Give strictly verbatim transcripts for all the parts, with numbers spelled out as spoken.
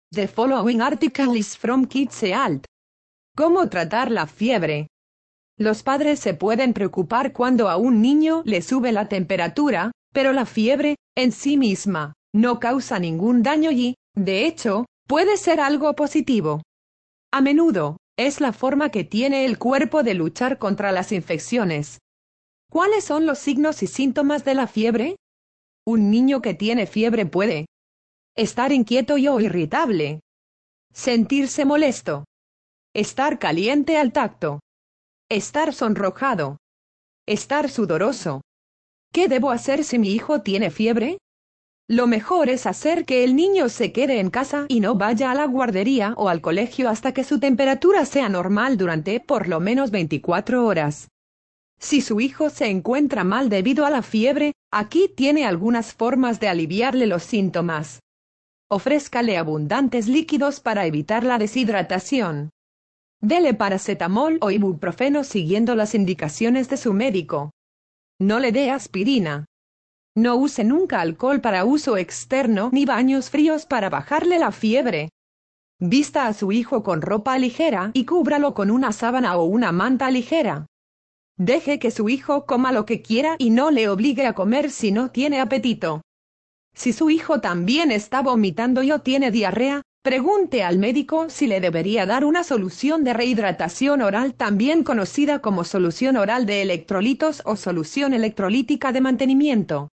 The following article is from KidsEalt. ¿Cómo tratar la fiebre? Los padres se pueden preocupar cuando a un niño le sube la temperatura, pero la fiebre, en sí misma, no causa ningún daño y, de hecho, puede ser algo positivo. A menudo, es la forma que tiene el cuerpo de luchar contra las infecciones. ¿Cuáles son los signos y síntomas de la fiebre? Un niño que tiene fiebre puede estar inquieto y o irritable, sentirse molesto, estar caliente al tacto, estar sonrojado, estar sudoroso. ¿Qué debo hacer si mi hijo tiene fiebre? Lo mejor es hacer que el niño se quede en casa y no vaya a la guardería o al colegio hasta que su temperatura sea normal durante por lo menos veinticuatro horas. Si su hijo se encuentra mal debido a la fiebre, aquí tiene algunas formas de aliviarle los síntomas. Ofrézcale abundantes líquidos para evitar la deshidratación. Dele paracetamol o ibuprofeno siguiendo las indicaciones de su médico. No le dé aspirina. No use nunca alcohol para uso externo ni baños fríos para bajarle la fiebre. Vista a su hijo con ropa ligera y cúbralo con una sábana o una manta ligera. Deje que su hijo coma lo que quiera y no le obligue a comer si no tiene apetito. Si su hijo también está vomitando y o tiene diarrea, pregunte al médico si le debería dar una solución de rehidratación oral, también conocida como solución oral de electrolitos o solución electrolítica de mantenimiento.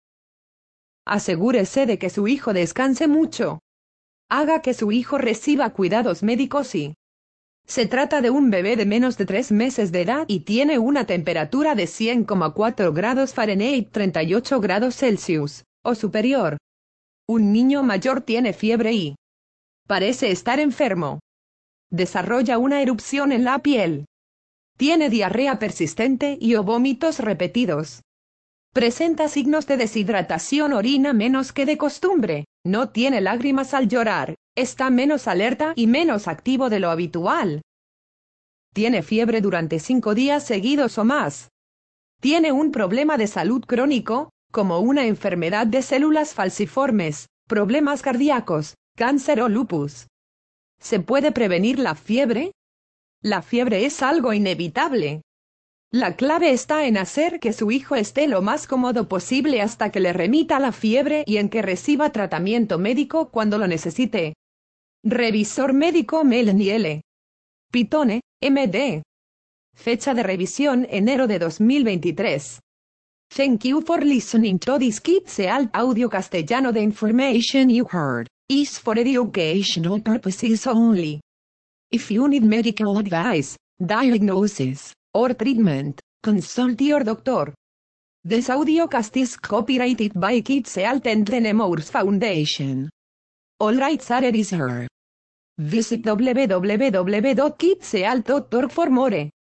Asegúrese de que su hijo descanse mucho. Haga que su hijo reciba cuidados médicos y se trata de un bebé de menos de tres meses de edad y tiene una temperatura de cien coma cuatro grados Fahrenheit treinta y ocho grados Celsius, o superior. Un niño mayor tiene fiebre y parece estar enfermo. Desarrolla una erupción en la piel. Tiene diarrea persistente y o vómitos repetidos. Presenta signos de deshidratación, orina menos que de costumbre, no tiene lágrimas al llorar, está menos alerta y menos activo de lo habitual. Tiene fiebre durante cinco días seguidos o más. Tiene un problema de salud crónico, como una enfermedad de células falciformes, problemas cardíacos, cáncer o lupus. ¿Se puede prevenir la fiebre? La fiebre es algo inevitable. La clave está en hacer que su hijo esté lo más cómodo posible hasta que le remita la fiebre y en que reciba tratamiento médico cuando lo necesite. Revisor médico Melanie Pitone, M D. Fecha de revisión enero de dos mil veintitrés. Thank you for listening to this KidsEalt audio castellano. The information you heard is for educational purposes only. If you need medical advice, diagnosis, or treatment, consult your doctor. This audiocast is copyrighted by KidsEalt and the Nemours Foundation. All rights are reserved. Visit w w w dot kidsealt dot org for more.